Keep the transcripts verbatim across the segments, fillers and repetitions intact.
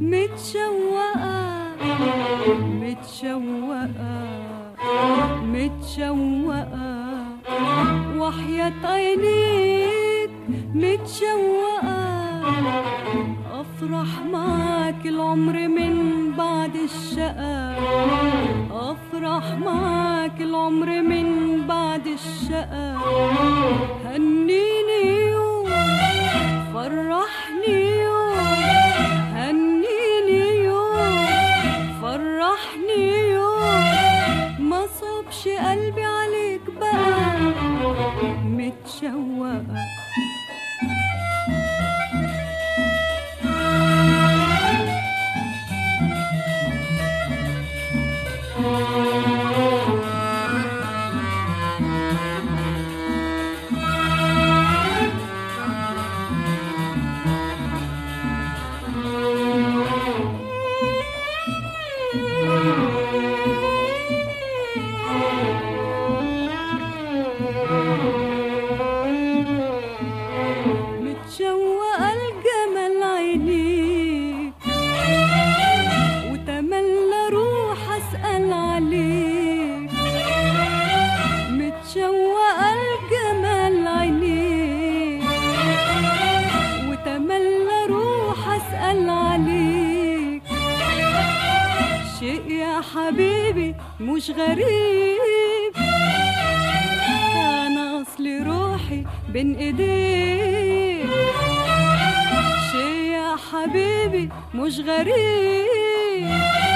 متشوقة متشوقة متشوقة وحياة عينيك متشوقة أفرح معاك العمر من بعد الشقا أفرح معاك العمر من بعد الشقا هنيني يوم فرحني يوم هنيني يوم فرحني يوم ما صابش قلبي عليك بقى متشوقة متشوقة الجمال عينيك وتملى روح أسأل عليك متشوقة الجمال عينيك وتملى روح أسأل عليك شيء يا حبيبي مش غريب أنا أصلي روحي بين إيديك شيء يا حبيبي مش غريب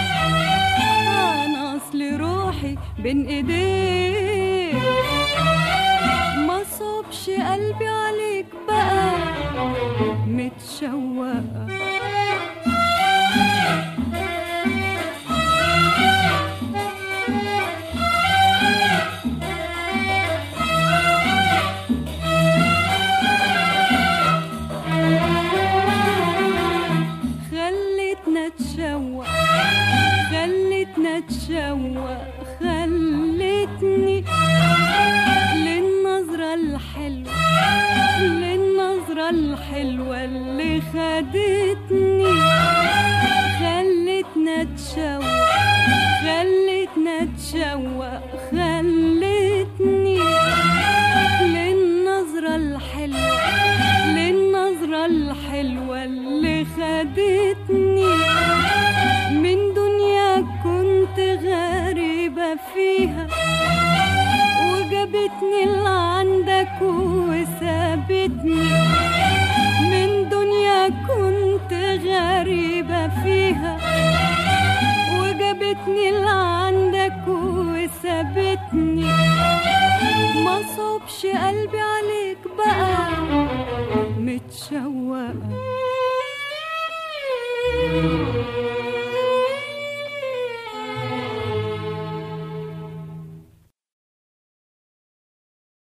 أنا أصلي روحي بين إيديك ما صابش قلبي عليك بقى متشوقة نتشوق خلتنا نتشوق خلتني للنظرة الحلوة للنظرة الحلوة اللي خدتني خلتنا نتشوق خلتنا نتشوق خلتني للنظرة الحلوة للنظرة الحلوة اللي خدتني من دنيا كنت غريبة فيها وجابتني لعندك وسابتني من دنيا كنت غريبة فيها وجابتني لعندك وسابتني ما صابش قلبي عليك بقى متشوقة